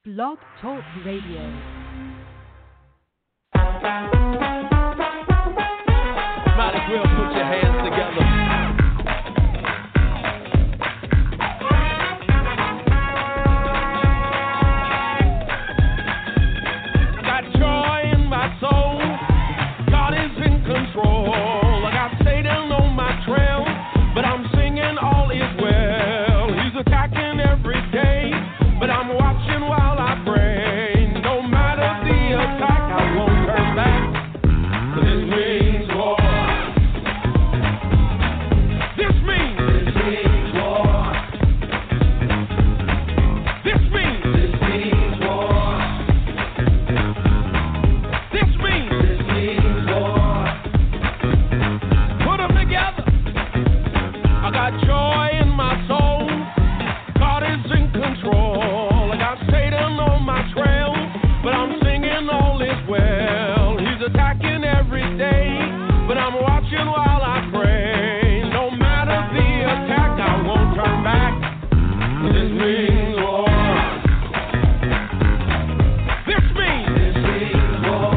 Blog Talk Radio. Might as well put your hands together. Got joy in my soul. God is in control. I got Satan on my trail, but I'm singing all is well. He's attacking every day, but I'm watching while I pray. No matter the attack, I won't turn back. This means war. This means war. This means war. This means war. Put them together. I got joy in my soul. God is in control. I got Satan on my trail, but I'm singing all is well. He's attacking every day, but I'm watching while I pray. No matter the attack, I won't turn back. This means war. This means war.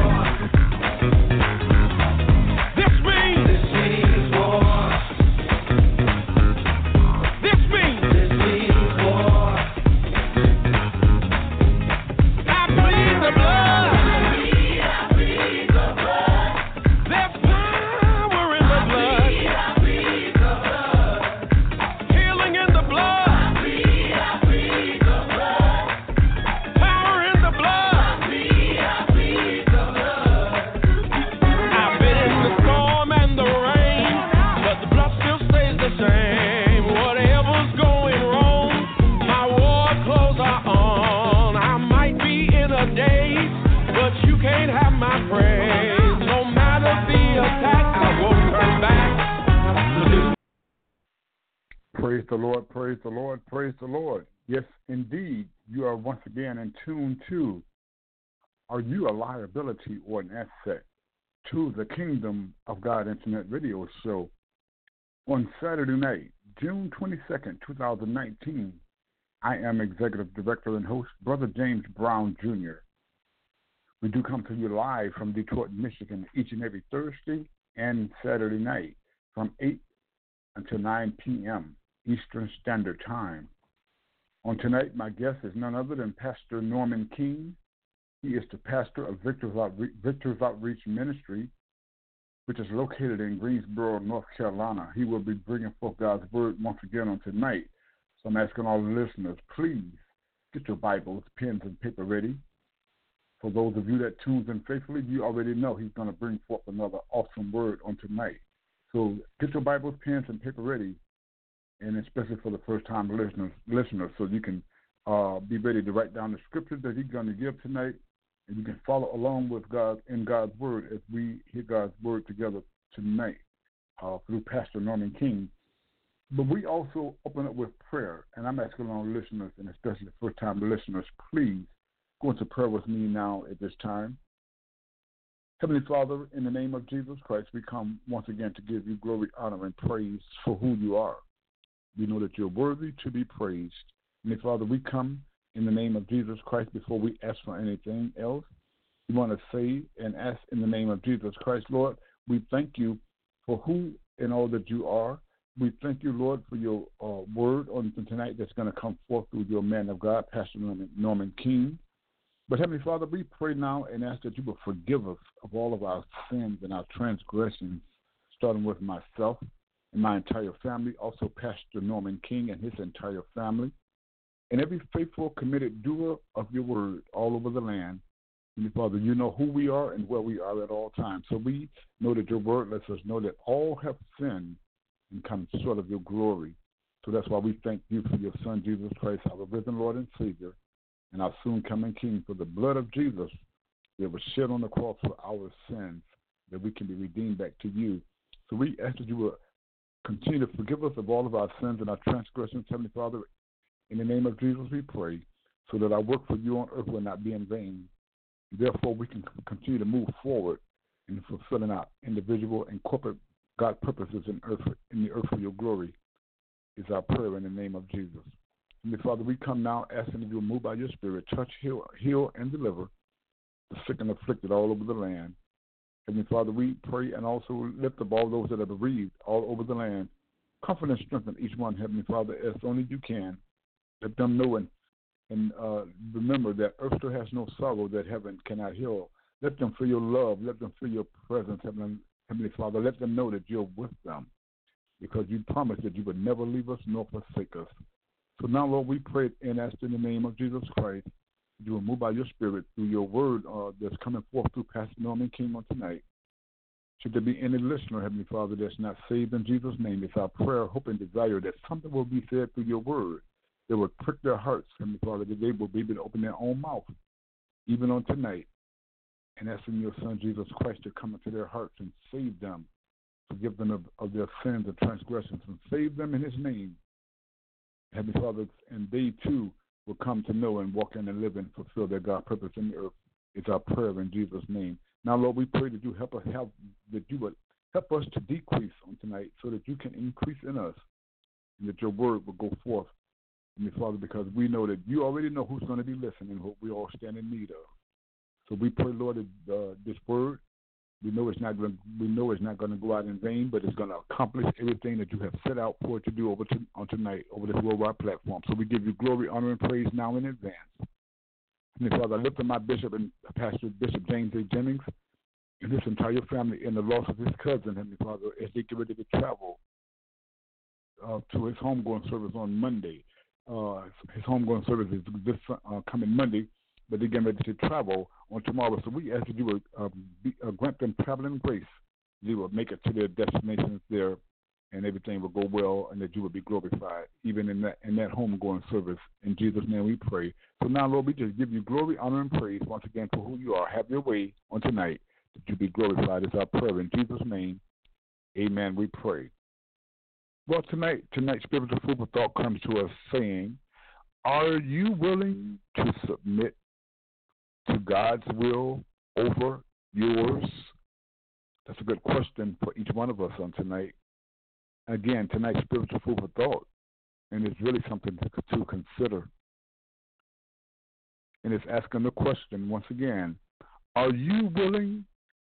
This means war. This means war. I bleed the blood. I bleed the blood. There's power in the blood. I bleed the blood. Healing in the blood. I bleed the blood. Power in the blood. I bleed the blood. I've been in the storm and the rain, but the blood still stays the same. Whatever's going wrong, my war clothes are on. I might be in a daze, but you can't have my praise. No matter the attack, I won't turn back. Praise the Lord, praise the Lord, praise the Lord. Yes, indeed, you are once again in tune to Are You a Liability or an Asset? To the Kingdom of God Internet Radio Show on Saturday night, June 22nd, 2019. I am Executive Director and host, Brother James Brown Jr. We do come to you live from Detroit, Michigan, each and every Thursday and Saturday night from 8 until 9 p.m. Eastern Standard Time. On tonight, my guest is none other than Pastor Norman King. He is the pastor of Victor's Outreach Ministry, which is located in Greensboro, North Carolina. He will be bringing forth God's word once again on tonight. So I'm asking all the listeners, please get your Bibles, pens, and paper ready. For those of you that tunes in faithfully, you already know he's going to bring forth another awesome word on tonight. So get your Bibles, pens, and paper ready, and especially for the first-time listeners, so you can be ready to write down the scripture that he's going to give tonight, and you can follow along with God in God's word as we hear God's word together tonight through Pastor Norman King. But we also open up with prayer, and I'm asking all listeners, and especially first-time listeners, please go into prayer with me now at this time. Heavenly Father, in the name of Jesus Christ, we come once again to give you glory, honor, and praise for who you are. We know that you're worthy to be praised. Heavenly Father, we come in the name of Jesus Christ before we ask for anything else. We want to say and ask in the name of Jesus Christ, Lord, we thank you for who and all that you are. We thank you, Lord, for your word on tonight that's going to come forth through your man of God, Pastor Norman King. But Heavenly Father, we pray now and ask that you will forgive us of all of our sins and our transgressions, starting with myself and my entire family, also Pastor Norman King and his entire family, and every faithful, committed doer of your word all over the land. Heavenly Father, you know who we are and where we are at all times. So we know that your word lets us know that all have sinned and come short of your glory. So that's why we thank you for your Son, Jesus Christ, our risen Lord and Savior, and our soon-coming King, for the blood of Jesus that was shed on the cross for our sins, that we can be redeemed back to you. So we ask that you will continue to forgive us of all of our sins and our transgressions, Heavenly Father. In the name of Jesus we pray, so that our work for you on earth will not be in vain. Therefore, we can continue to move forward in fulfilling our individual and corporate God purposes in the earth for your glory, is our prayer in the name of Jesus. Heavenly Father, we come now asking that you will move by your Spirit, touch, heal, and deliver the sick and afflicted all over the land. Heavenly Father, we pray and also lift up all those that are bereaved all over the land. Comfort and strengthen each one, Heavenly Father, as only you can. Let them know and remember that earth still has no sorrow that heaven cannot heal. Let them feel your love. Let them feel your presence, Heavenly Father. Let them know that you're with them because you promised that you would never leave us nor forsake us. So now, Lord, we pray and ask in the name of Jesus Christ, you will move by your Spirit through your word that's coming forth through Pastor Norman King on tonight. Should there be any listener, Heavenly Father, that's not saved in Jesus' name, it's our prayer, hope, and desire that something will be said through your word that will prick their hearts, Heavenly Father, that they will be able to open their own mouth, even on tonight, and asking your Son, Jesus Christ, to come into their hearts and save them, forgive them of their sins and transgressions, and save them in his name. Heavenly Father, and they too will come to know and walk in and live and fulfill their God purpose in the earth. It's our prayer in Jesus' name. Now, Lord, we pray that you that you would help us to decrease on tonight so that you can increase in us and that your word will go forth, Heavenly Father, because we know that you already know who's going to be listening, what we all stand in need of. So we pray, Lord, that this word, we know it's not going to go out in vain, but it's going to accomplish everything that you have set out for it to do on tonight over this worldwide platform. So we give you glory, honor, and praise now in advance. Heavenly Father, I lift up my bishop and Pastor Bishop James A. Jennings and his entire family in the loss of his cousin, Heavenly Father, as they get ready to travel to his homegoing service on Monday. His homegoing service is this coming Monday, but they're getting ready to travel on tomorrow. So we ask that you would grant them traveling grace. You will make it to their destinations there, and everything will go well, and that you will be glorified, even in that homegoing service. In Jesus' name we pray. So now, Lord, we just give you glory, honor, and praise once again for who you are. Have your way on tonight, that you be glorified. Is our prayer in Jesus' name. Amen, we pray. Well, tonight's spiritual food for thought comes to us saying, are you willing to submit to God's will over yours? That's a good question for each one of us on tonight. Again, tonight's spiritual food for thought, and it's really something to consider. And it's asking the question once again, are you willing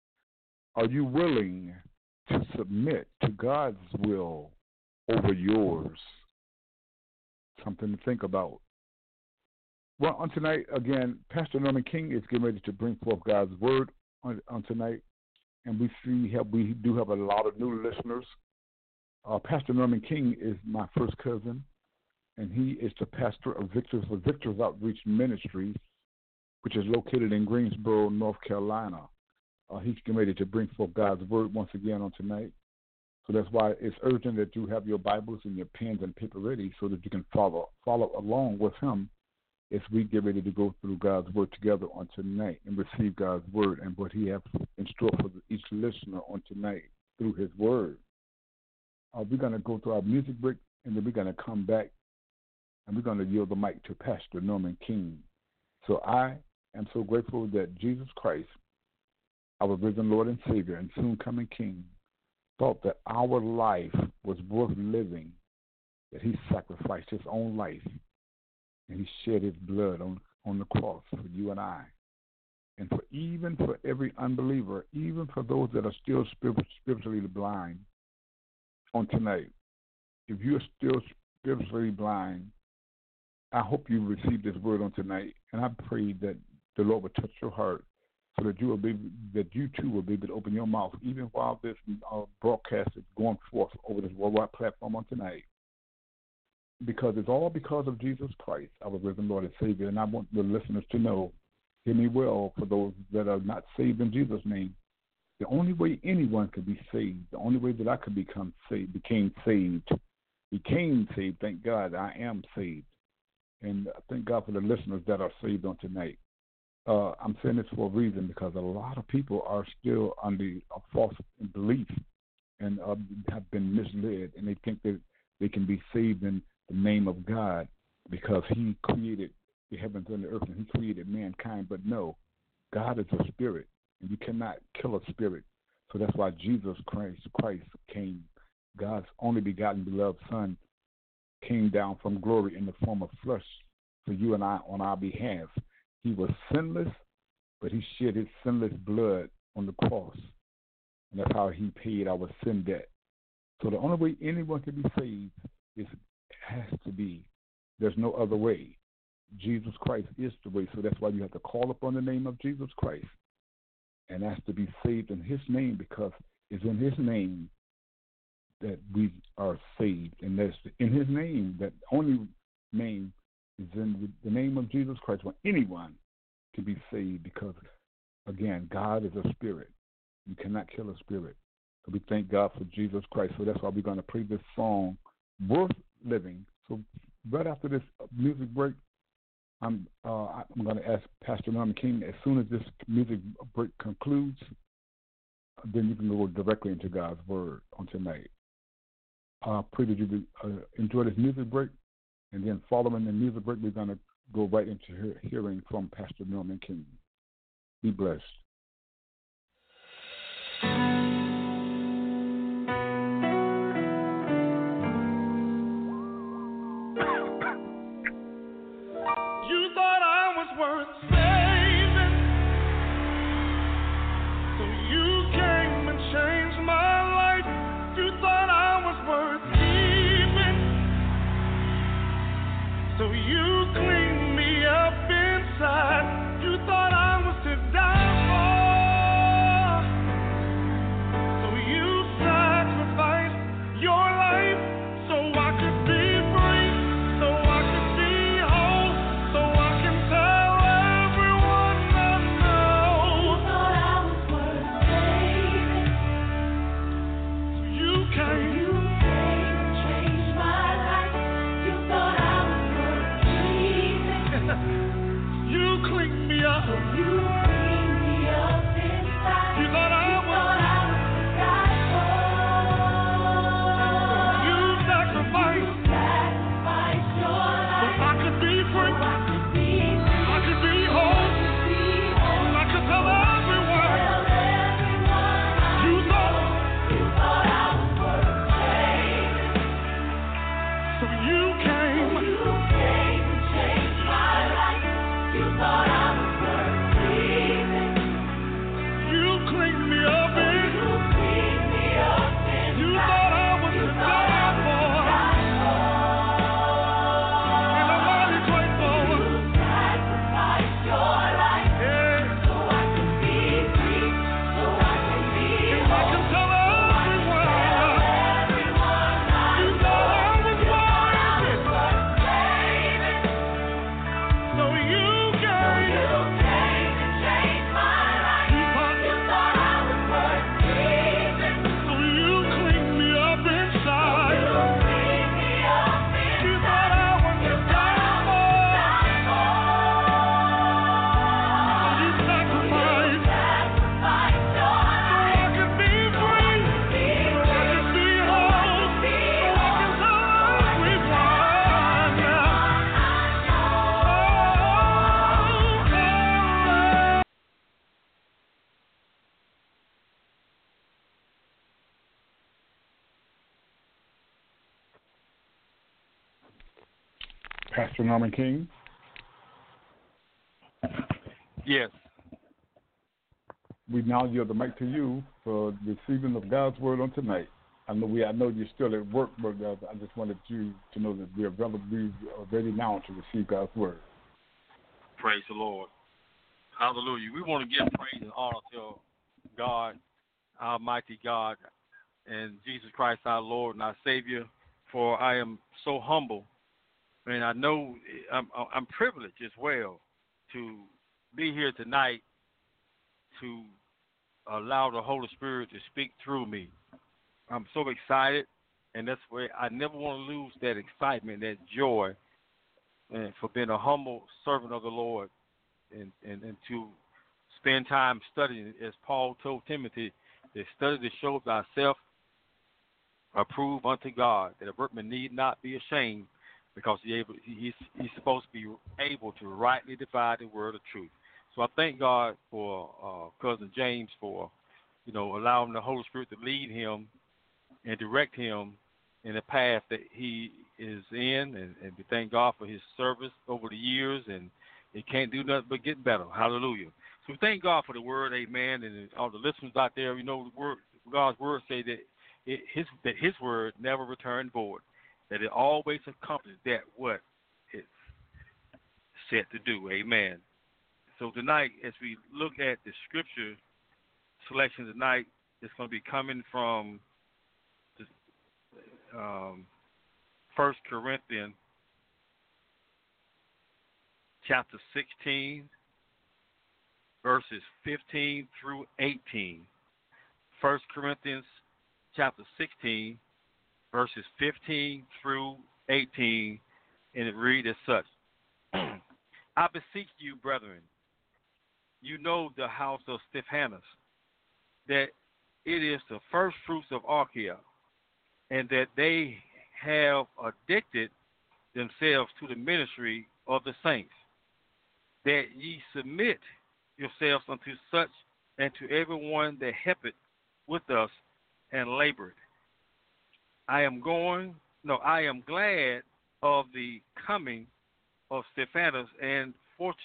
to submit to God's will over yours? Something to think about. Well, on tonight, again, Pastor Norman King is getting ready to bring forth God's word on tonight, and we do have a lot of new listeners. Pastor Norman King is my first cousin, and he is the pastor of Victor's Outreach Ministries, which is located in Greensboro, North Carolina. He's getting ready to bring forth God's word once again on tonight. So that's why it's urgent that you have your Bibles and your pens and paper ready so that you can follow along with him as we get ready to go through God's word together on tonight and receive God's word and what he has in store for each listener on tonight through his word. We're going to go to our music break, and then we're going to come back, and we're going to yield the mic to Pastor Norman King. So I am so grateful that Jesus Christ, our risen Lord and Savior and soon coming King, thought that our life was worth living, that he sacrificed his own life, and he shed his blood on the cross for you and I. And for every unbeliever, even for those that are still spiritually blind on tonight, if you're still spiritually blind, I hope you receive this word on tonight, and I pray that the Lord will touch your heart so that you too will be able to open your mouth, even while this broadcast is going forth over this worldwide platform on tonight. Because it's all because of Jesus Christ, our risen Lord and Savior. And I want the listeners to know, hear me well, for those that are not saved in Jesus' name, the only way anyone could be saved, the only way that I could became saved, thank God, I am saved. And thank God for the listeners that are saved on tonight. I'm saying this for a reason, because a lot of people are still under a false belief and have been misled, and they think that they can be saved in the name of God because he created the heavens and the earth and he created mankind. But no, God is a spirit, and you cannot kill a spirit. So that's why Jesus Christ came. God's only begotten beloved Son came down from glory in the form of flesh for you and I on our behalf. He was sinless, but he shed his sinless blood on the cross. And that's how he paid our sin debt. So the only way anyone can be saved has to be, there's no other way. Jesus Christ is the way. So that's why you have to call upon the name of Jesus Christ and ask to be saved in his name, because it's in his name that we are saved. And that's in his name, that only name is in the name of Jesus Christ, where anyone can be saved, because, again, God is a spirit. You cannot kill a spirit. So we thank God for Jesus Christ. So that's why we're going to play this song, Worth Living. So right after this music break, I'm going to ask Pastor Norman King, as soon as this music break concludes, then you can go directly into God's Word on tonight. I pray that you enjoy this music break, and then following the music break, we're going to go right into hearing from Pastor Norman King. Be blessed. Worth saving, so you came and changed my life. You thought I was worth keeping, so you cleaned me up inside. You thought I was to die for, so you sacrificed your life so I could be free, so I could be whole, so I can tell. Pastor Norman King. Yes. We now yield the mic to you for receiving of God's Word on tonight. I know you're still at work, but I just wanted you to know that we are ready now to receive God's Word. Praise the Lord. Hallelujah. We want to give praise and honor to God, Almighty God, and Jesus Christ, our Lord and our Savior, for I am so humble. And I know I'm privileged as well to be here tonight to allow the Holy Spirit to speak through me. I'm so excited, and that's where I never want to lose that excitement, that joy, and for being a humble servant of the Lord, and to spend time studying, as Paul told Timothy, to study to show thyself approved unto God, that a workman need not be ashamed, because he's supposed to be able to rightly divide the word of truth. So I thank God for Cousin James for, allowing the Holy Spirit to lead him and direct him in the path that he is in, and we thank God for his service over the years, and it can't do nothing but get better. Hallelujah. So we thank God for the word, amen, and all the listeners out there. You know, the word, God's word say that his word never returned void, that it always accomplishes that what it's set to do, amen. So tonight, as we look at the scripture selection tonight, it's going to be coming from 1 Corinthians chapter 16, verses 15 through 18. 1 Corinthians chapter 16, verses 15 through 18, and it reads as such. I beseech you, brethren, you know the house of Stephanus, that it is the first fruits of Archaea, and that they have addicted themselves to the ministry of the saints, that ye submit yourselves unto such and to everyone that helpeth with us and labored. I am glad of the coming of Stephanus and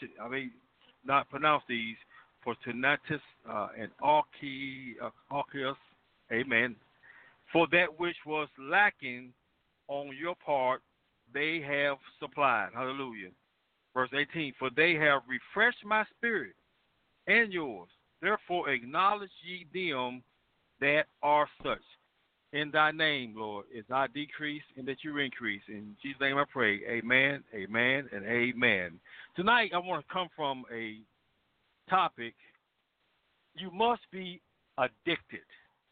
not pronounce these, Fortunatus and Archias, amen. For that which was lacking on your part, they have supplied. Hallelujah. Verse 18, for they have refreshed my spirit and yours. Therefore acknowledge ye them that are such. In thy name, Lord, is I decrease and that you increase. In Jesus' name I pray. Amen, amen, and amen. Tonight I want to come from a topic. You must be addicted.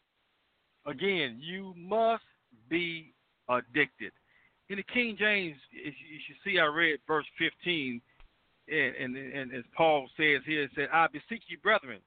Again, you must be addicted. In the King James, you should see I read verse 15, and as Paul says here, it said, I beseech you, brethren.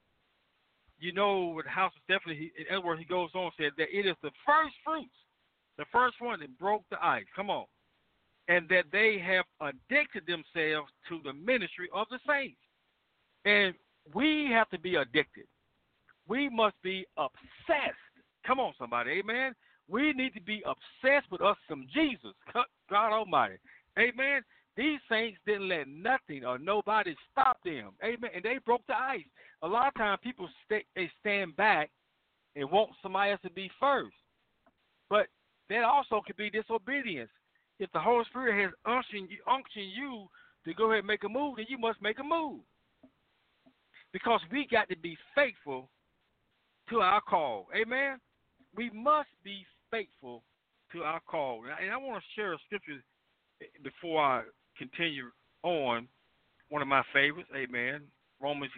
You know, with the house of Stephanus, in other words, he goes on and said that it is the first fruits, the first one that broke the ice. Come on. And that they have addicted themselves to the ministry of the saints. And we have to be addicted. We must be obsessed. Come on, somebody. Amen. We need to be obsessed with us some Jesus. God Almighty. Amen. These saints didn't let nothing or nobody stop them. Amen. And they broke the ice. A lot of times people they stand back and want somebody else to be first. But that also could be disobedience. If the Holy Spirit has unctioned you to go ahead and make a move, then you must make a move. Because we got to be faithful to our call. Amen. We must be faithful to our call. And I want to share a scripture before I continue on. One of my favorites, amen. Romans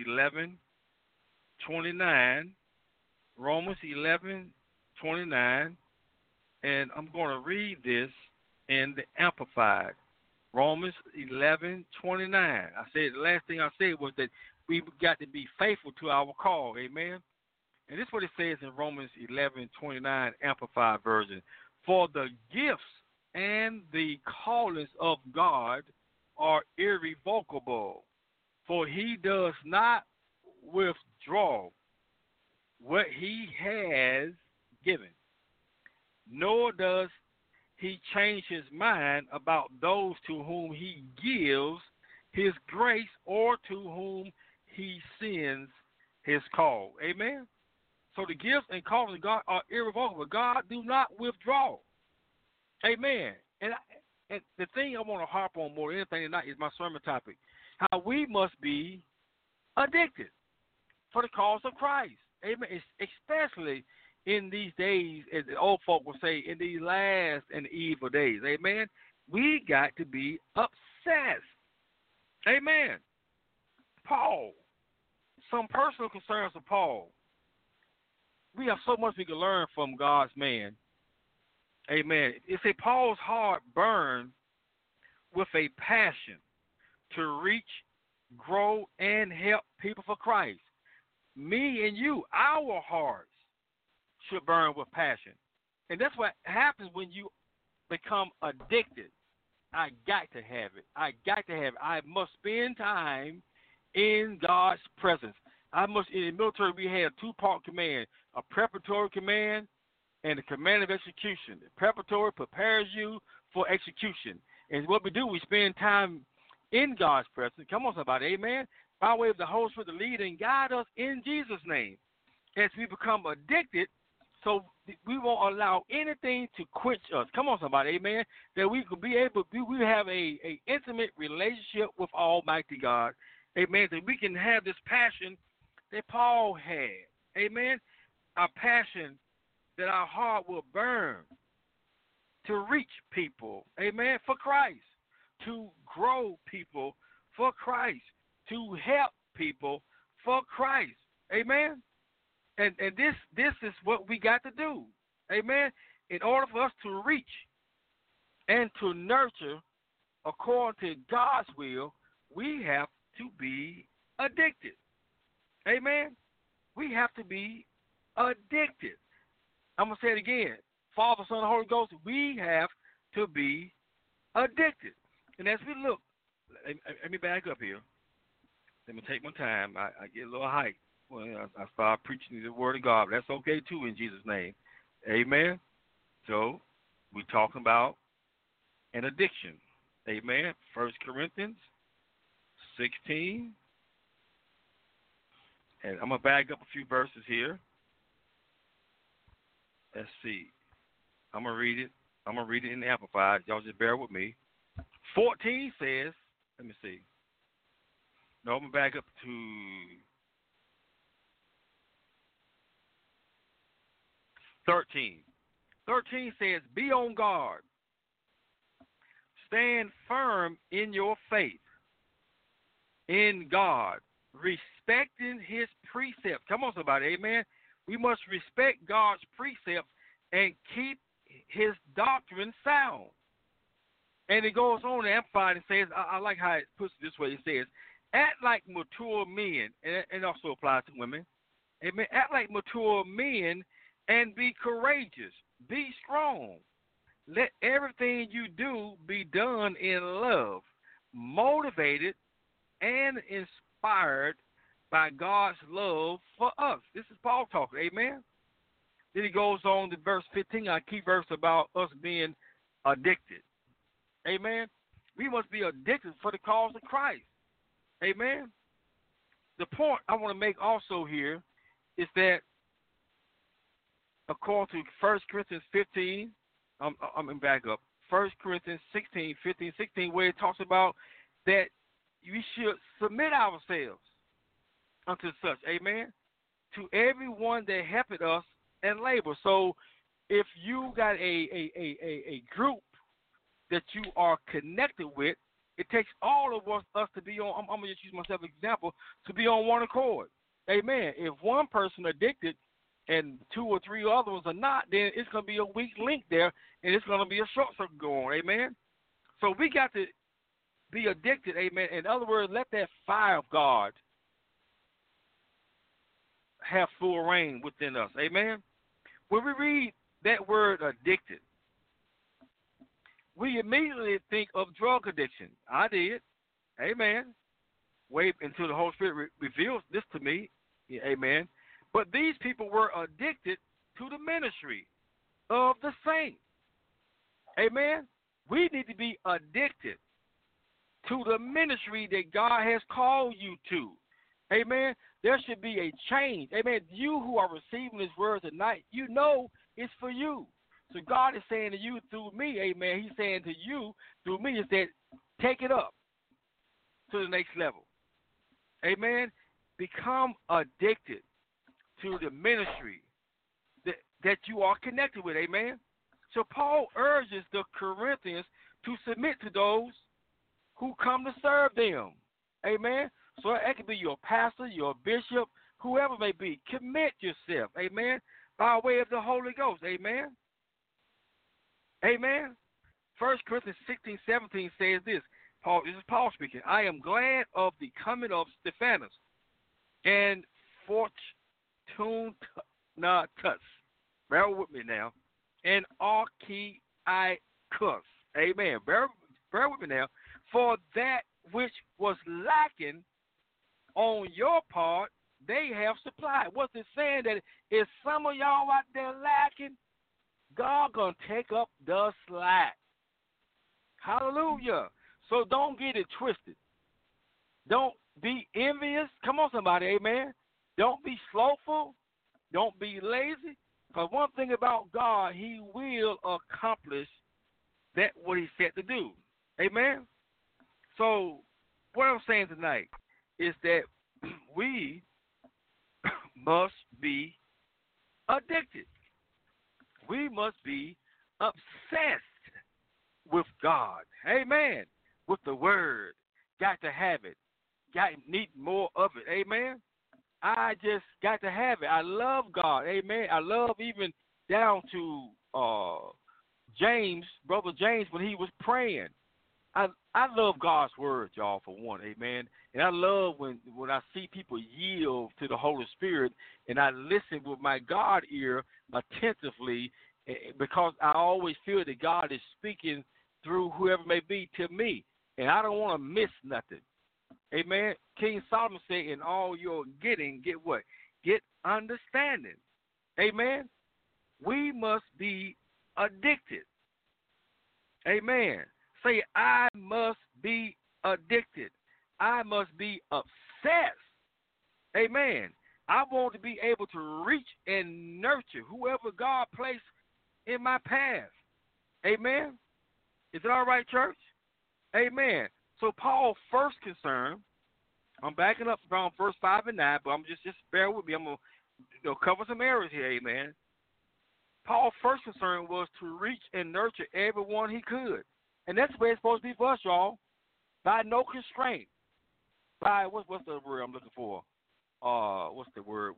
11:29. Romans 11:29. And I'm going to read this in the Amplified. Romans 11:29. I said the last thing I said was that we've got to be faithful to our call. Amen. And this is what it says in Romans 11:29 Amplified version. For the gifts and the callings of God are irrevocable, for he does not withdraw what he has given, nor does he change his mind about those to whom he gives his grace or to whom he sends his call. Amen? So the gifts and callings of God are irrevocable. God do not withdraw. Amen. And the thing I want to harp on more than anything tonight is my sermon topic, how we must be addicted for the cause of Christ. Amen. Especially in these days, as the old folk will say, in these last and evil days. Amen. We got to be obsessed. Amen. Paul, some personal concerns of Paul. We have so much we can learn from God's man. Amen. It says Paul's heart burned with a passion to reach, grow, and help people for Christ. Me and you, our hearts should burn with passion. And that's what happens when you become addicted. I got to have it. I got to have it. I must spend time in God's presence. In the military, we had a two-part command, a preparatory command and the command of execution. The preparatory prepares you for execution. And what we do, we spend time in God's presence. Come on, somebody, amen. By way of the Holy Spirit to lead and guide us in Jesus' name. As we become addicted, so we won't allow anything to quench us. Come on, somebody, amen. That we could be able, we have a intimate relationship with Almighty God, amen. That we can have this passion that Paul had, amen. Our passion that our heart will burn to reach people, amen, for Christ, to grow people for Christ, to help people for Christ, amen. And this is what we got to do, amen. In order for us to reach and to nurture according to God's will, we have to be addicted, amen. We have to be addicted. I'm going to say it again. Father, Son, and Holy Ghost, we have to be addicted. And as we look, let me back up here. Let me take my time. I get a little hype when I start preaching the word of God. That's okay, too, in Jesus' name. Amen. So we're talking about an addiction. Amen. 1 Corinthians 16. And I'm going to back up a few verses here. Let's see. I'm going to read it. I'm going to read it in the Amplified. Y'all just bear with me. 14 says, let me see. No, I'm going to back up to 13. 13 says, be on guard. Stand firm in your faith in God, respecting his precepts. Come on, somebody, amen. We must respect God's precepts and keep his doctrine sound. And it goes on to amplify and says, I like how it puts it this way. It says, act like mature men, and it also applies to women. Amen. Act like mature men and be courageous. Be strong. Let everything you do be done in love, motivated and inspired by God's love for us. This is Paul talking, amen. Then he goes on to verse 15, our key verse about us being addicted. Amen. We must be addicted for the cause of Christ. Amen. The point I want to make also here is that according to 1 Corinthians 15, I'm back up. 1 Corinthians 16, 15, 16, where it talks about that we should submit ourselves unto such, amen, to everyone that helpeth us and labor. So if you got a group that you are connected with, it takes all of us to be on, I'm going to just use myself as an example, to be on one accord. Amen. If one person addicted and 2 or 3 other ones are not, then it's going to be a weak link there, and it's going to be a short circuit going, amen. So we got to be addicted, amen. In other words, let that fire of God have full reign within us, amen. When we read that word addicted, we immediately think of drug addiction. I did, amen. Wait until the Holy Spirit reveals this to me, amen. But these people were addicted to the ministry of the saints, amen. We need to be addicted to the ministry that God has called you to, amen. There should be a change, amen. You who are receiving this word tonight, you know it's for you. So God is saying to you through me, amen. He's saying to you through me is that take it up to the next level, amen. Become addicted to the ministry that you are connected with, amen. So Paul urges the Corinthians to submit to those who come to serve them, amen. So that could be your pastor, your bishop, whoever may be. Commit yourself, amen, by way of the Holy Ghost, amen. Amen. 1 Corinthians 16, 17 says this. This is Paul speaking. I am glad of the coming of Stephanas and Fortunatus. Bear with me now. And Archiacus. Amen. Bear with me now. For that which was lacking on your part, they have supplied. What's it saying? That if some of y'all out there lacking, God gonna take up the slack. Hallelujah. So don't get it twisted. Don't be envious. Come on, somebody. Amen. Don't be slothful. Don't be lazy. Because one thing about God, he will accomplish that what he set to do. Amen. So what I'm saying tonight is that we must be addicted. We must be obsessed with God. Amen. With the word. Got to have it. Need more of it. Amen. I just got to have it. I love God. Amen. I love even down to James, Brother James, when he was praying. I love God's word, y'all, for one. Amen. And I love when I see people yield to the Holy Spirit and I listen with my God ear attentively because I always feel that God is speaking through whoever may be to me. And I don't want to miss nothing. Amen. King Solomon said, in all your getting, get what? Get understanding. Amen. We must be addicted. Amen. Say, I must be addicted. I must be obsessed. Amen. I want to be able to reach and nurture whoever God placed in my path. Amen. Is it all right, church? Amen. So Paul's first concern, I'm backing up from verse 5 and 9, but I'm just bear with me. I'm going to cover some areas here, amen. Paul's first concern was to reach and nurture everyone he could. And that's the way it's supposed to be for us, y'all. By no constraint. By, what's the word I'm looking for? What's the word?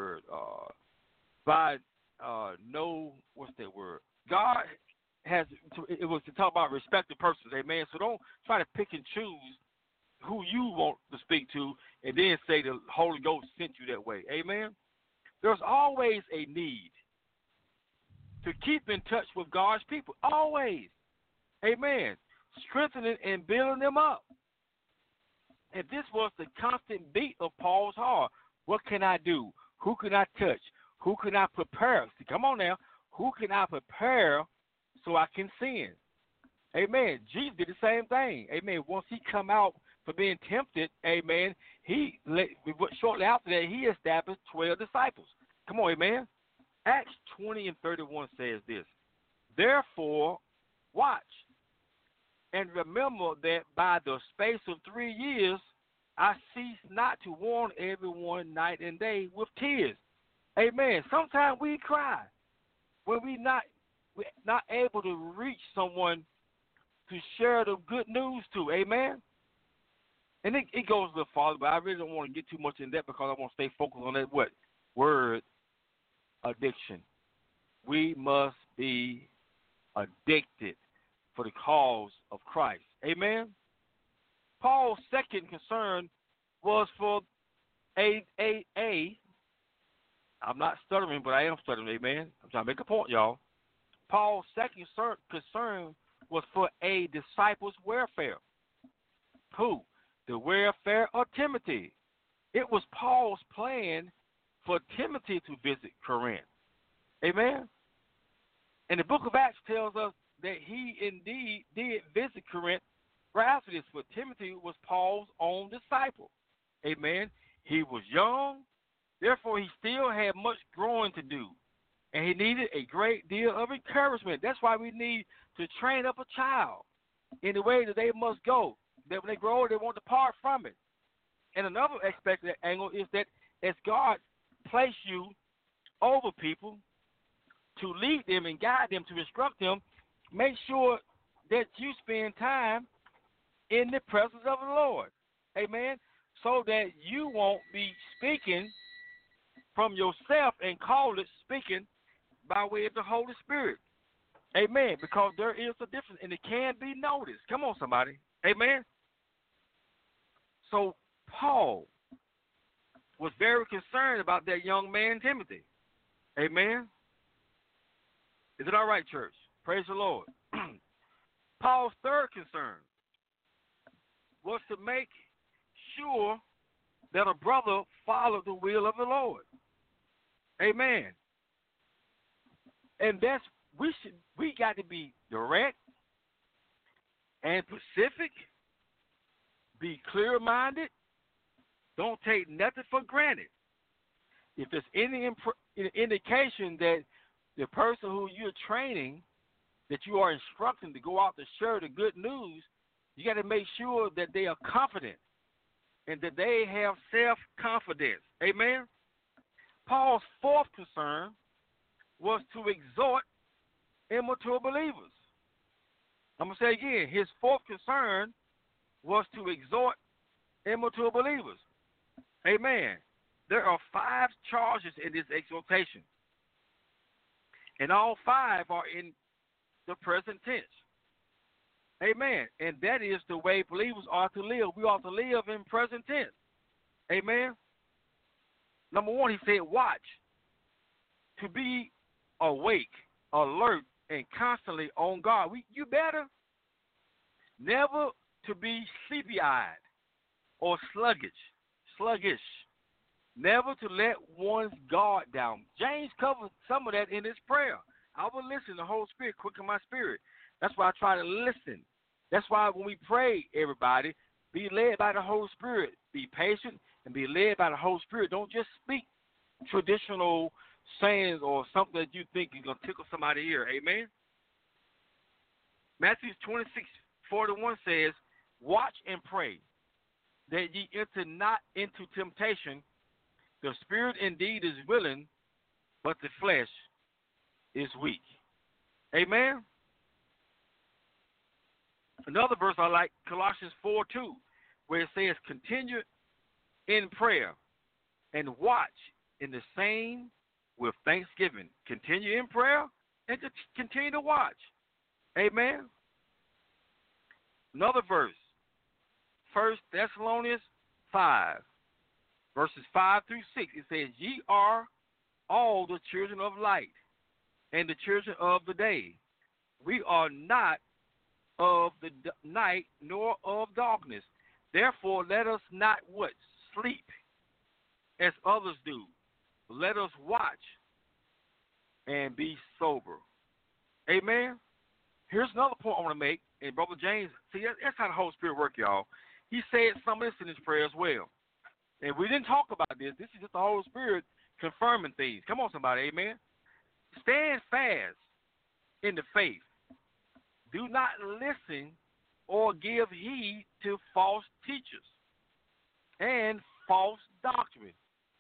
By no, what's that word? God it was to talk about respected persons, amen. So don't try to pick and choose who you want to speak to and then say the Holy Ghost sent you that way, amen. There's always a need to keep in touch with God's people, always, amen. Strengthening and building them up. And this was the constant beat of Paul's heart. What can I do? Who can I touch? Who can I prepare? See, come on now. Who can I prepare so I can sin? Amen. Jesus did the same thing. Amen. Once he come out for being tempted, amen, shortly after that, he established 12 disciples. Come on, amen. Acts 20:31 says this. Therefore, watch and remember that by the space of 3 years, I cease not to warn everyone night and day with tears. Amen. Sometimes we cry when we're not able to reach someone to share the good news to. Amen. And it goes a little farther, but I really don't want to get too much in that because I want to stay focused on that word addiction. We must be addicted for the cause of Christ. Amen. Paul's second concern was for I'm not stuttering, but I am stuttering, amen. I'm trying to make a point, y'all. Paul's second concern was for a disciple's welfare. Who? The welfare of Timothy. It was Paul's plan for Timothy to visit Corinth. Amen. And the book of Acts tells us that he indeed did visit Corinth right after this, but Timothy was Paul's own disciple. Amen. He was young, therefore he still had much growing to do, and he needed a great deal of encouragement. That's why we need to train up a child in the way that they must go, that when they grow, they won't depart from it. And another aspect of that angle is that as God placed you over people to lead them and guide them, to instruct them, make sure that you spend time in the presence of the Lord. Amen. So that you won't be speaking from yourself and call it speaking by way of the Holy Spirit. Amen. Because there is a difference and it can be noticed. Come on, somebody. Amen. So Paul was very concerned about that young man, Timothy. Amen. Is it all right, church? Praise the Lord. Paul's third concern was to make sure that a brother followed the will of the Lord. Amen. And we got to be direct, and specific. Be clear-minded. Don't take nothing for granted. If there's any indication that the person who you're training, that you are instructing to go out to share the good news, you got to make sure that they are confident and that they have self-confidence. Amen? Paul's fourth concern was to exhort immature believers. I'm going to say again, his fourth concern was to exhort immature believers. Amen. There are 5 charges in this exhortation, and all 5 are in the present tense. Amen. And that is the way believers are to live. We are to live in present tense. Amen. Number 1, he said, watch. To be awake, alert, and constantly on guard. You better never to be sleepy-eyed or sluggish. Never to let one's guard down. James covered some of that in his prayer. I will listen. The Holy Spirit quicken my spirit. That's why I try to listen. That's why when we pray, everybody, be led by the Holy Spirit. Be patient and be led by the Holy Spirit. Don't just speak traditional sayings or something that you think is going to tickle somebody's ear. Amen? Matthew 26:41 says, watch and pray, that ye enter not into temptation. The spirit indeed is willing, but the flesh is weak. Amen? Another verse I like, Colossians 4:2, where it says, continue in prayer and watch in the same with thanksgiving. Continue in prayer and continue to watch. Amen? Another verse, 1 Thessalonians 5, verses 5 through 6. It says, ye are all the children of light and the children of the day. We are not of the night nor of darkness. Therefore, let us not what? Sleep as others do. Let us watch and be sober. Amen? Here's another point I want to make. And Brother James, see, that's how the Holy Spirit works, y'all. He said some of this in his prayer as well. And we didn't talk about this. This is just the Holy Spirit confirming things. Come on, somebody. Amen? Stand fast in the faith. Do not listen or give heed to false teachers and false doctrine.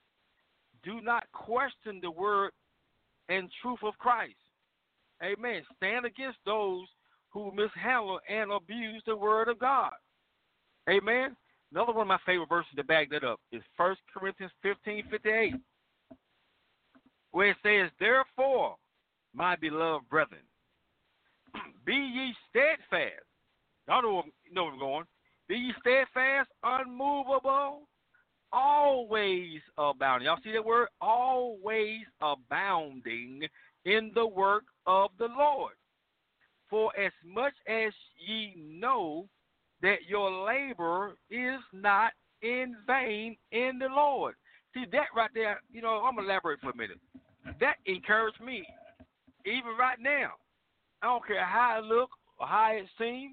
Do not question the word and truth of Christ. Amen. Stand against those who mishandle and abuse the word of God. Amen. Another one of my favorite verses to back that up is 1 Corinthians 15:58, where it says, therefore, my beloved brethren, be ye steadfast. Y'all know where I'm going. Be ye steadfast, unmovable, always abounding. Y'all see that word? Always abounding in the work of the Lord. For as much as ye know that your labor is not in vain in the Lord. See, that right there, I'm going to elaborate for a minute. That encouraged me, even right now. I don't care how it look or how it seems.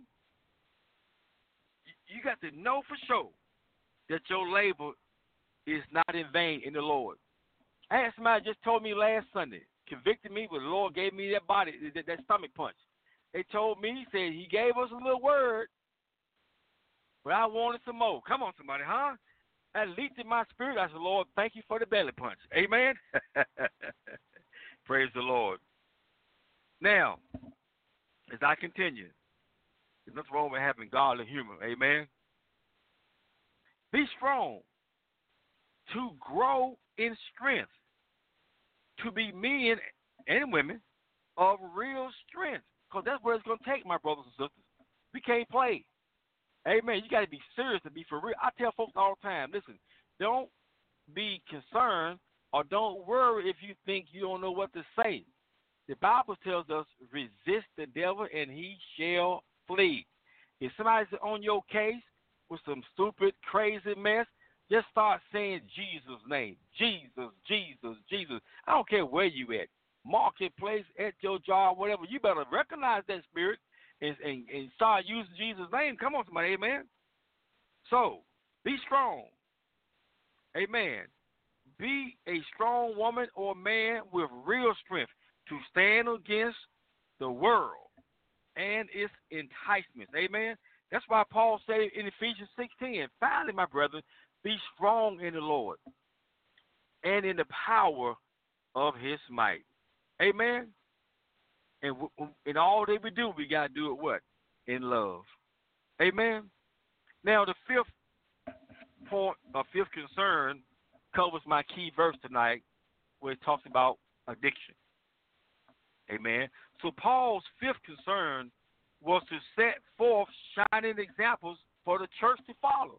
You got to know for sure that your labor is not in vain in the Lord. I had somebody just told me last Sunday, convicted me, but the Lord gave me that stomach punch. They told me, he said, he gave us a little word, but I wanted some more. Come on, somebody, huh? That leaped in my spirit. I said, Lord, thank you for the belly punch. Amen? Praise the Lord. Now, as I continue, there's nothing wrong with having godly humor. Amen? Be strong to grow in strength, to be men and women of real strength, because that's what it's going to take, my brothers and sisters. We can't play. Amen. You got to be serious to be for real. I tell folks all the time, listen, don't be concerned or don't worry if you think you don't know what to say. The Bible tells us, resist the devil and he shall flee. If somebody's on your case with some stupid, crazy mess, just start saying Jesus' name. Jesus, Jesus, Jesus. I don't care where you at. Marketplace, at your job, whatever. You better recognize that spirit and start using Jesus' name. Come on, somebody, amen. So, be strong. Amen. Be a strong woman or man with real strength to stand against the world and its enticements. Amen. That's why Paul said in Ephesians 6:10, finally, my brethren, be strong in the Lord and in the power of his might. Amen. And in all that we do, we got to do it what? In love. Amen. Now, the fifth point, or fifth concern, covers my key verse tonight, where it talks about addiction. Amen. So Paul's fifth concern was to set forth shining examples for the church to follow.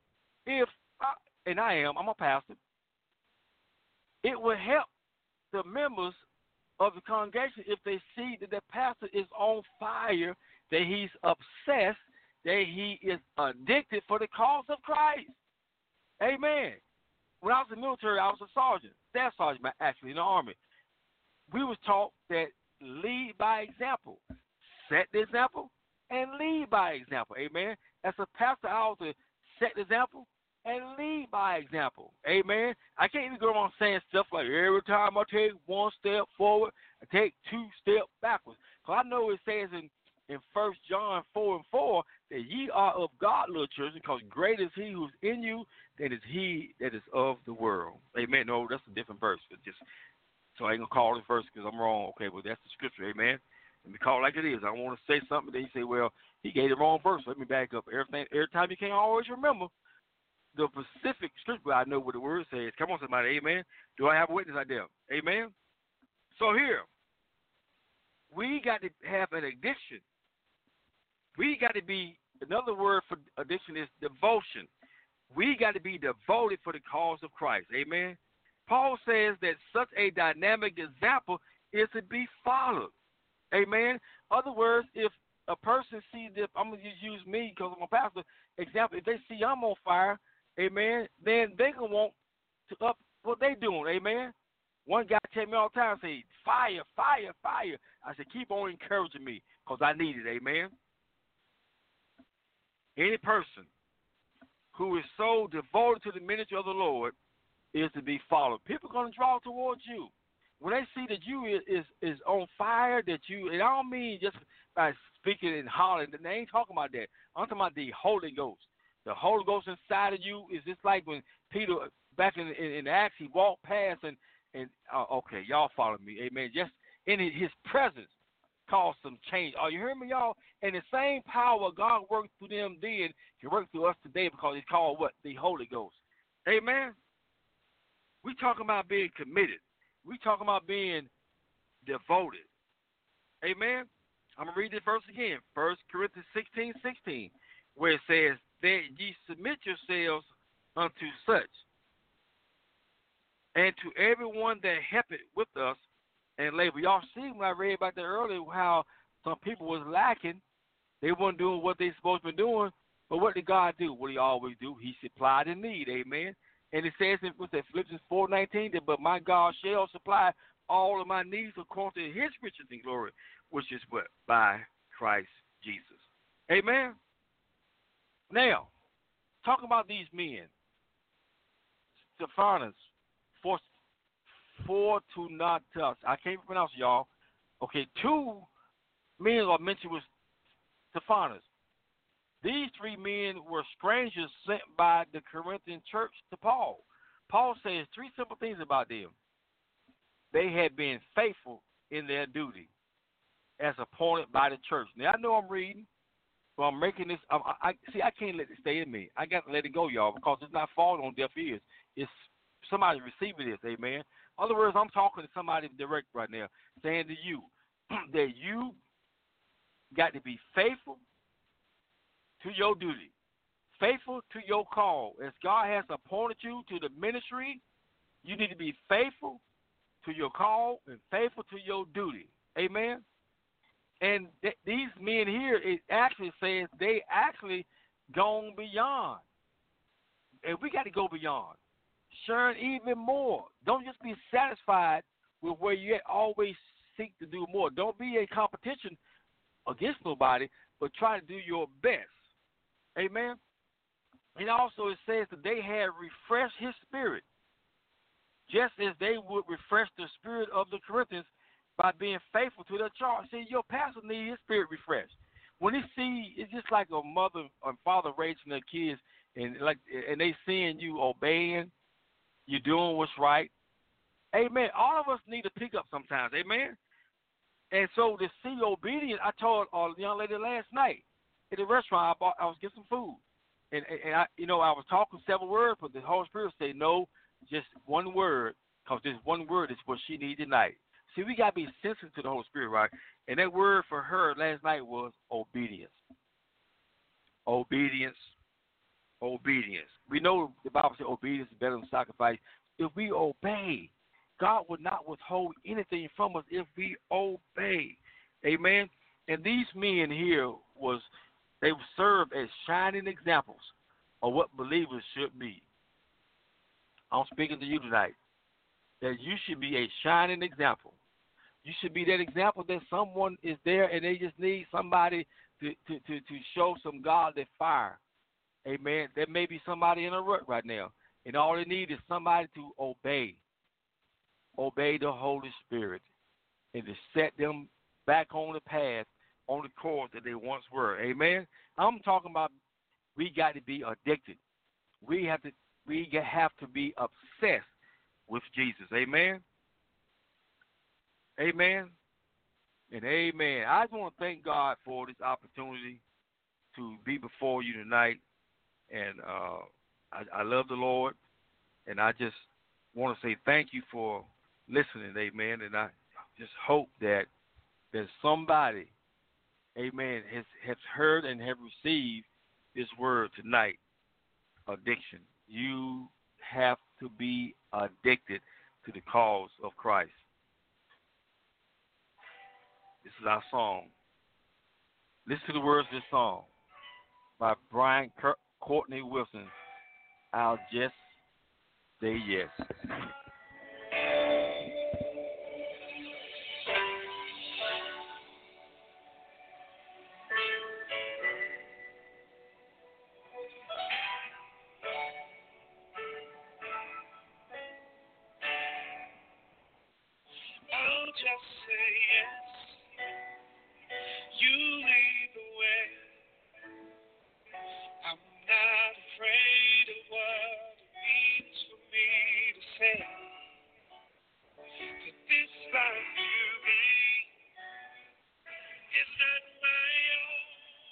I'm a pastor, it will help the members of the congregation if they see that the pastor is on fire, that he's obsessed, that he is addicted for the cause of Christ. Amen. When I was in the military, I was a sergeant, staff sergeant actually in the Army. We was taught that lead by example. Set the example and lead by example. Amen. As a pastor, I ought to set the example and lead by example. Amen. I can't even go around saying stuff like every time I take one step forward, I take two steps backwards. Because I know it says in 1 John 4:4 that ye are of God, little children, because greater is he who's in you than is he that is of the world. Amen. No, that's a different verse. So I ain't going to call this verse because I'm wrong. Okay, well, that's the scripture. Amen. Let me call it like it is. I don't want to say something, then you say, well, he gave the wrong verse. Let me back up. Every time you can't always remember the specific scripture, I know what the word says. Come on, somebody. Amen. Do I have a witness out there? Amen. So here, we got to have an addiction. We got to be, another word for addiction is devotion. We got to be devoted for the cause of Christ. Amen. Paul says that such a dynamic example is to be followed. Amen. Other words, if a person sees that, I'm going to just use me because I'm a pastor, example, if they see I'm on fire, amen, then they going to want to up what they doing, amen. One guy tell me all the time, say, fire, fire, fire. I said, keep on encouraging me because I need it, amen. Any person who is so devoted to the ministry of the Lord is to be followed. People are going to draw towards you. When they see that you is on fire, that you, and I don't mean just by speaking and hollering, they ain't talking about that. I'm talking about the Holy Ghost. The Holy Ghost inside of you is just like when Peter, back in Acts, he walked past and okay, y'all follow me, amen. Just in his presence caused some change. Are you hearing me, y'all? And the same power God worked through them then can work through us today because it's called what? The Holy Ghost. Amen? We talking about being committed. We talking about being devoted. Amen? I'm going to read this verse again. 1 Corinthians 16:16, where it says, that ye submit yourselves unto such, and to everyone that helpeth with us and labor. Y'all see when I read about that earlier how some people was lacking. They weren't doing what they supposed to be doing. But what did God do? What did he always do? He supplied the need. Amen. And it says in Philippians 4:19 that, but my God shall supply all of my needs according to his riches and glory, which is what? By Christ Jesus. Amen. Now, talking about these men, Stephanus, Fortunatus, I can't pronounce it, y'all. Okay, two men are mentioned with Stephanus. These three men were strangers sent by the Corinthian church to Paul. Paul says three simple things about them. They had been faithful in their duty as appointed by the church. Now, I know I'm reading, but I'm making this. I can't let it stay in me. I got to let it go, y'all, because it's not falling on deaf ears. It's somebody receiving this, amen. In other words, I'm talking to somebody direct right now, saying to you that you got to be faithful to your duty, faithful to your call. As God has appointed you to the ministry, you need to be faithful to your call and faithful to your duty. Amen? And these men here, it actually says they actually gone beyond. And we got to go beyond. Sharing even more. Don't just be satisfied with where you at. Always seek to do more. Don't be in competition against nobody, but try to do your best. Amen. And also it says that they had refreshed his spirit, just as they would refresh the spirit of the Corinthians by being faithful to their charge. See, your pastor needs his spirit refreshed. When he see, it's just like a mother or father raising their kids, and they seeing you obeying, you doing what's right. Amen. All of us need to pick up sometimes. Amen. And so to see obedience, I told the young lady last night at the restaurant, I was getting some food. And I was talking several words, but the Holy Spirit said, no, just one word, because this one word is what she needs tonight. See, we got to be sensitive to the Holy Spirit, right? And that word for her last night was obedience. Obedience. Obedience. We know the Bible says obedience is better than sacrifice. If we obey, God would not withhold anything from us if we obey. Amen? And these men here they served as shining examples of what believers should be. I'm speaking to you tonight that you should be a shining example. You should be that example that someone is there and they just need somebody to show some godly fire. Amen. There may be somebody in a rut right now, and all they need is somebody to obey. Obey the Holy Spirit and to set them back on the path, on the course that they once were. Amen. I'm talking about we got to be addicted. We have to be obsessed with Jesus. Amen. Amen. And amen. I just want to thank God for this opportunity to be before you tonight. And I love the Lord. And I just want to say thank you for listening. Amen. And I just hope that somebody, amen, has heard and have received this word tonight. Addiction. You have to be addicted to the cause of Christ. This is our song. Listen to the words of this song by Brian Courtney Wilson. I'll just say yes. I'll just say yes. You lead the way. I'm not afraid of what it means for me to say that this life you gave is not my own.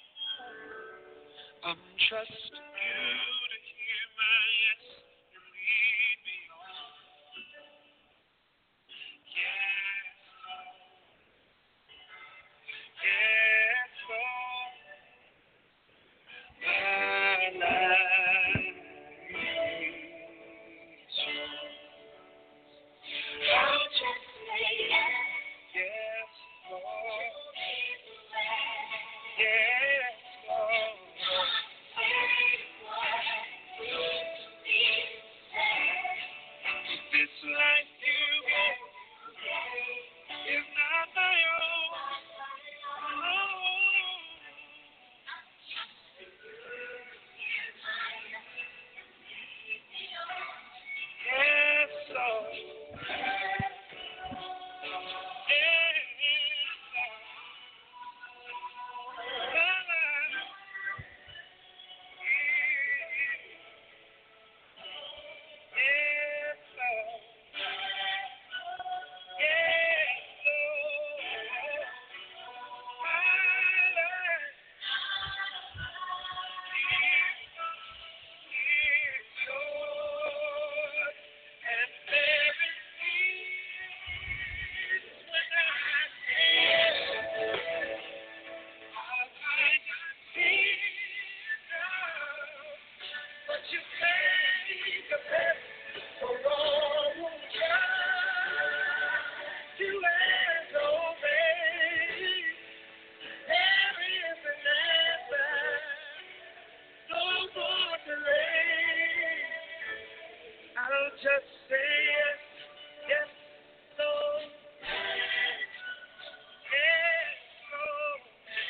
I'm trusting you to hear my yes and lead me on. Yes, yes, Lord. My life is yours. I'll just say yes. Yes, Lord. Yes, Lord. This life you gave is not my own. Yes, Lord. Yes, Lord. Just say yes, yes, Lord. Yes, Lord.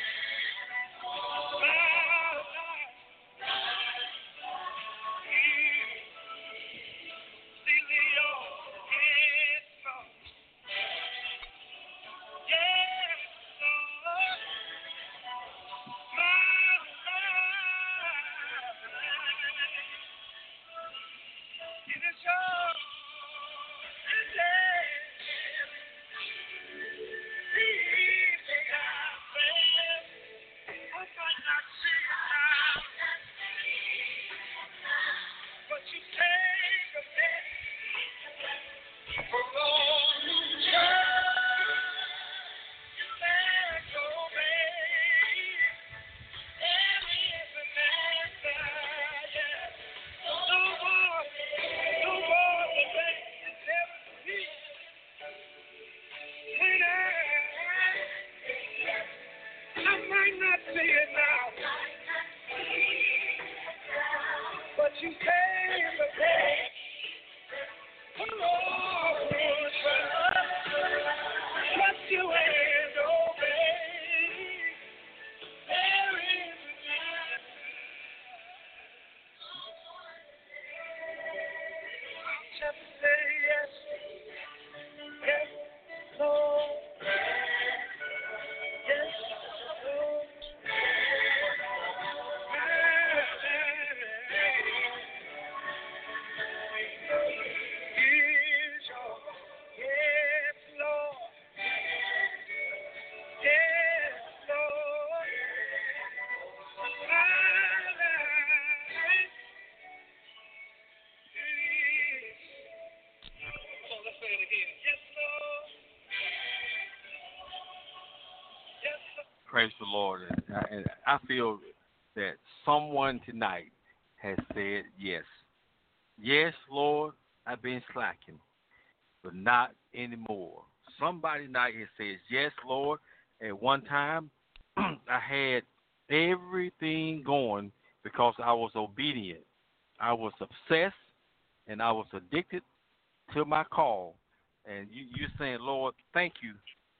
Praise the Lord. And I feel that someone tonight has said yes. Yes, Lord, I've been slacking, but not anymore. Somebody tonight has said, yes, Lord, at one time I had everything going because I was obedient. I was obsessed and I was addicted to my call. And you're saying, Lord, thank you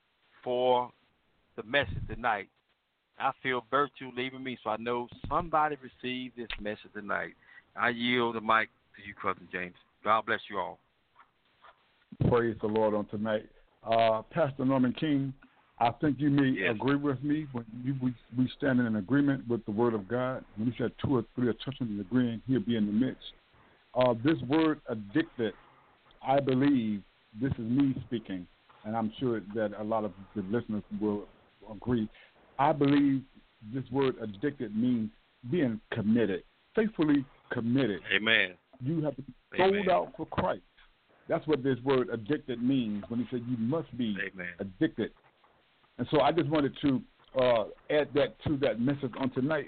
for the message tonight. I feel virtue leaving me, so I know somebody received this message tonight. I yield the mic to you, Cousin James. God bless you all. Praise the Lord on tonight. Pastor Norman King, I think you may agree with me when we stand in agreement with the Word of God. When you said 2 or 3 are touching and agreeing, He'll be in the midst. This word addicted, I believe, this is me speaking, and I'm sure that a lot of the listeners will agree. I believe this word addicted means being committed, faithfully committed. Amen. You have to be sold out for Christ. That's what this word addicted means when he said you must be addicted. And so I just wanted to add that to that message on tonight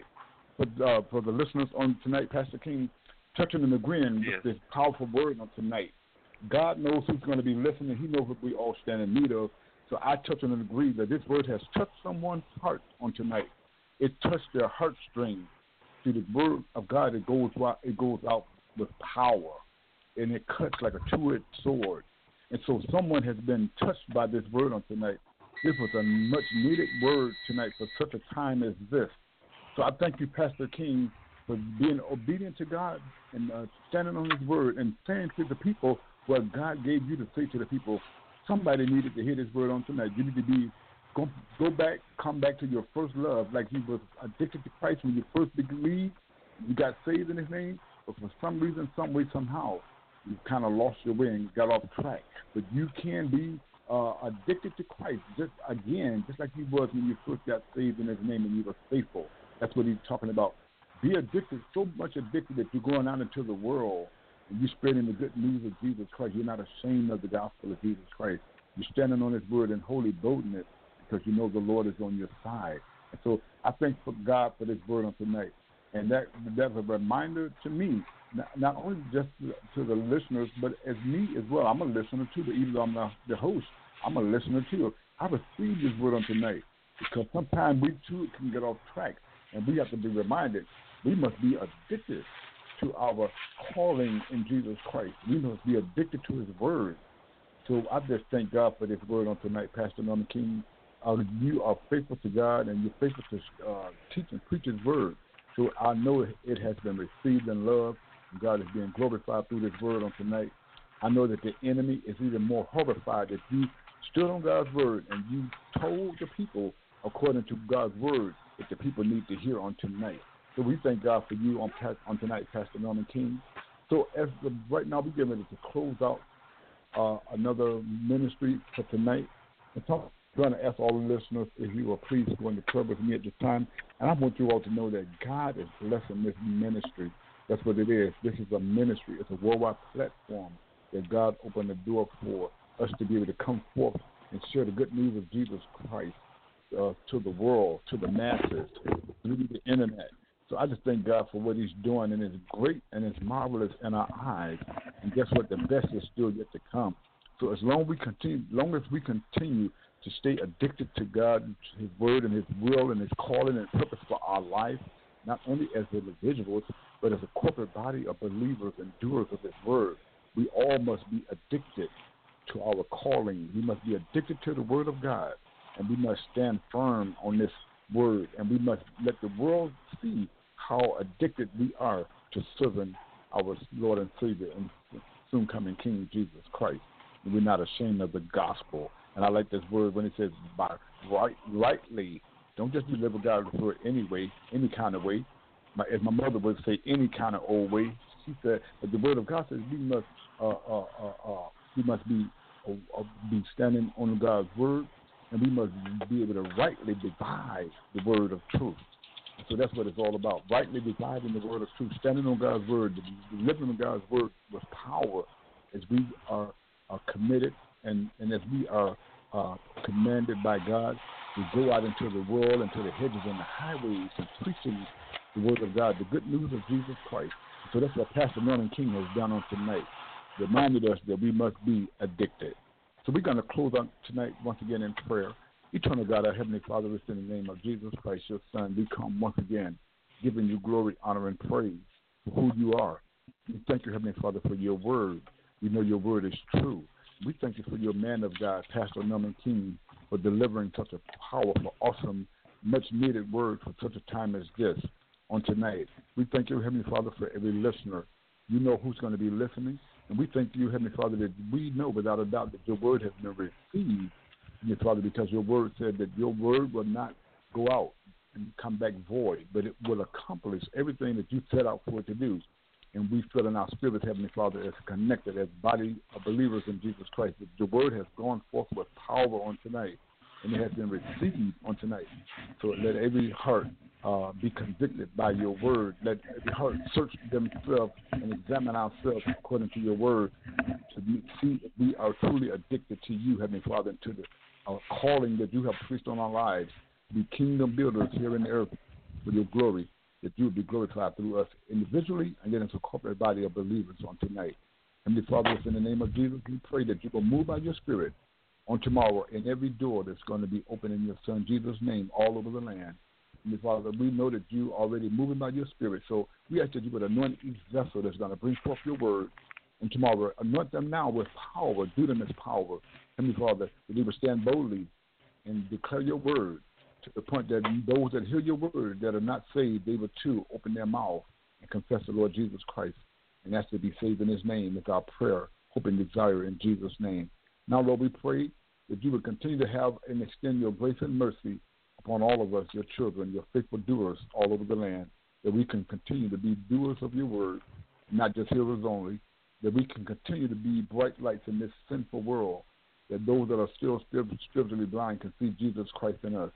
for the listeners on tonight, Pastor King, touching and agreeing with this powerful word on tonight. God knows who's going to be listening. He knows what we all stand in need of. So I touch and agree that this word has touched someone's heart on tonight. It touched their heartstrings. See, the word of God, it goes out with power, and it cuts like a two-edged sword. And so someone has been touched by this word on tonight. This was a much-needed word tonight for such a time as this. So I thank you, Pastor King, for being obedient to God and standing on his word and saying to the people what God gave you to say to the people. Somebody needed to hear this word on tonight. You need to be go back, come back to your first love, like you was addicted to Christ when you first believed. You got saved in his name, but for some reason, some way, somehow, you kind of lost your way and got off track. But you can be addicted to Christ just like you was when you first got saved in his name and you were faithful. That's what he's talking about. Be addicted, so much addicted that you're going out into the world and you're spreading the good news of Jesus Christ. You're not ashamed of the gospel of Jesus Christ. You're standing on his word in holy boldness because you know the Lord is on your side. And so I thank God for this word on tonight. And that's a reminder to me, not only just to the listeners, but as me as well. I'm a listener too, even though I'm not the host. I'm a listener too. I received this word on tonight because sometimes we too can get off track, and we have to be reminded we must be addicted to our calling in Jesus Christ. We must be addicted to his word. So I just thank God for this word on tonight, Pastor Norman King. You are faithful to God, and you're faithful to teach and preach his word. So I know it has been received in love. God is being glorified through this word on tonight. I know that the enemy is even more horrified that you stood on God's word and you told the people, according to God's word, that the people need to hear on tonight. So we thank God for you on tonight, Pastor Norman King. So right now we're getting ready to close out another ministry for tonight. I'm going to ask all the listeners if you will please go into prayer with me at this time. And I want you all to know that God is blessing this ministry. That's what it is. This is a ministry. It's a worldwide platform that God opened the door for us to be able to come forth and share the good news of Jesus Christ to the world, to the masses, through the internet. So I just thank God for what he's doing, and it's great and it's marvelous in our eyes. And guess what? The best is still yet to come. So as long as we continue to stay addicted to God, his word and his will and his calling and purpose for our life, not only as individuals, but as a corporate body of believers and doers of his word, we all must be addicted to our calling. We must be addicted to the word of God, and we must stand firm on this word, and we must let the world see how addicted we are to serving our Lord and Savior and soon coming King Jesus Christ. And we're not ashamed of the gospel. And I like this word when it says rightly. Don't just deliver God's word anyway, any kind of way. As my mother would say, any kind of old way. She said, but the word of God says we must be standing on God's word, and we must be able to rightly divide the word of truth. So that's what it's all about, rightly dividing the word of truth, standing on God's word, living on God's word with power as we are committed and as we are commanded by God We go out into the world, into the hedges and the highways, and preaching the word of God, the good news of Jesus Christ. So that's what Pastor Norman King has done on tonight, reminded us that we must be addicted. So we're going to close on tonight once again in prayer. Eternal God, our Heavenly Father, it's in the name of Jesus Christ, your Son. We come once again giving you glory, honor, and praise for who you are. We thank you, Heavenly Father, for your word. We know your word is true. We thank you for your man of God, Pastor Norman King, for delivering such a powerful, awesome, much-needed word for such a time as this on tonight. We thank you, Heavenly Father, for every listener. You know who's going to be listening. And we thank you, Heavenly Father, that we know without a doubt that your word has been received, Heavenly Father, because your word said that your word will not go out and come back void, but it will accomplish everything that you set out for it to do. And we feel in our spirit, Heavenly Father, as connected, as body of believers in Jesus Christ, that your word has gone forth with power on tonight, and it has been received on tonight. So let every heart be convicted by your word. Let every heart search themselves and examine ourselves according to your word to see if we are truly addicted to you, Heavenly Father, and to the calling that you have placed on our lives, to be kingdom builders here in the earth for your glory, that you would be glorified through us individually and then as a corporate body of believers on tonight. Heavenly Father, in the name of Jesus, we pray that you will move by your spirit on tomorrow in every door that's going to be open in your Son Jesus' name all over the land. Heavenly Father, we know that you are already moving by your spirit, so we ask that you would anoint each vessel that's going to bring forth your word. And tomorrow, anoint them now with power, do them as power. Heavenly Father, that they will stand boldly and declare your word to the point that those that hear your word that are not saved, they will too open their mouth and confess the Lord Jesus Christ and ask to be saved in his name. It's our prayer, hope, and desire in Jesus' name. Now, Lord, we pray that you would continue to have and extend your grace and mercy upon all of us, your children, your faithful doers all over the land, that we can continue to be doers of your word, not just hearers only, that we can continue to be bright lights in this sinful world, that those that are still spiritually blind can see Jesus Christ in us.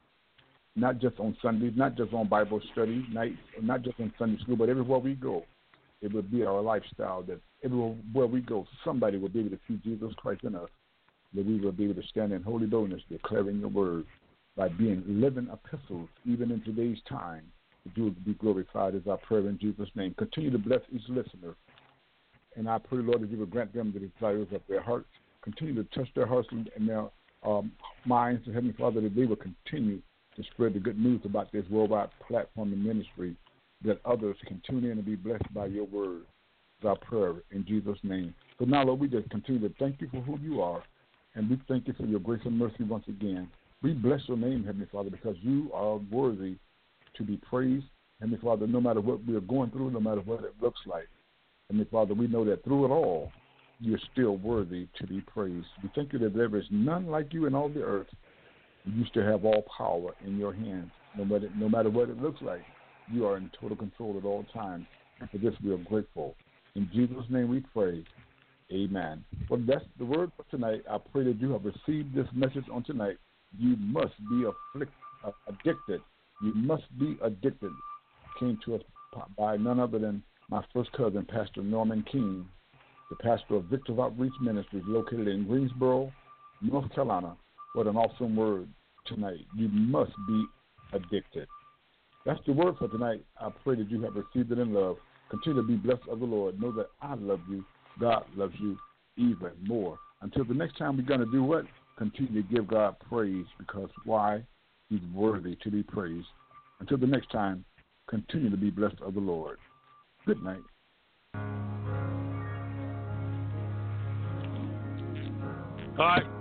Not just on Sundays, not just on Bible study nights, not just in Sunday school, but everywhere we go, it will be our lifestyle that everywhere we go, somebody will be able to see Jesus Christ in us, that we will be able to stand in holy boldness, declaring your word by being living epistles, even in today's time, that you will be glorified as our prayer in Jesus' name. Continue to bless each listener. And I pray, Lord, that you will grant them the desires of their hearts. Continue to touch their hearts and their minds, and Heavenly Father, that they will continue to spread the good news about this worldwide platform and ministry, that others can tune in and be blessed by your word. It's our prayer in Jesus' name. So now, Lord, we just continue to thank you for who you are, and we thank you for your grace and mercy once again. We bless your name, Heavenly Father, because you are worthy to be praised. Heavenly Father, no matter what we are going through, no matter what it looks like, Heavenly Father, we know that through it all, you're still worthy to be praised. We thank you that there is none like you in all the earth. You still have all power in your hands. No matter what it looks like, you are in total control at all times. And for this, we are grateful. In Jesus' name we pray. Amen. Well, that's the word for tonight. I pray that you have received this message on tonight. You must be addicted. You must be addicted. Came to us by none other than my first cousin, Pastor Norman King, the pastor of Victor's Outreach Ministries, located in Greensboro, North Carolina. What an awesome word tonight. You must be addicted. That's the word for tonight. I pray that you have received it in love. Continue to be blessed of the Lord. Know that I love you. God loves you even more. Until the next time, we're going to do what? Continue to give God praise, because why? He's worthy to be praised. Until the next time, continue to be blessed of the Lord. Good night. All right.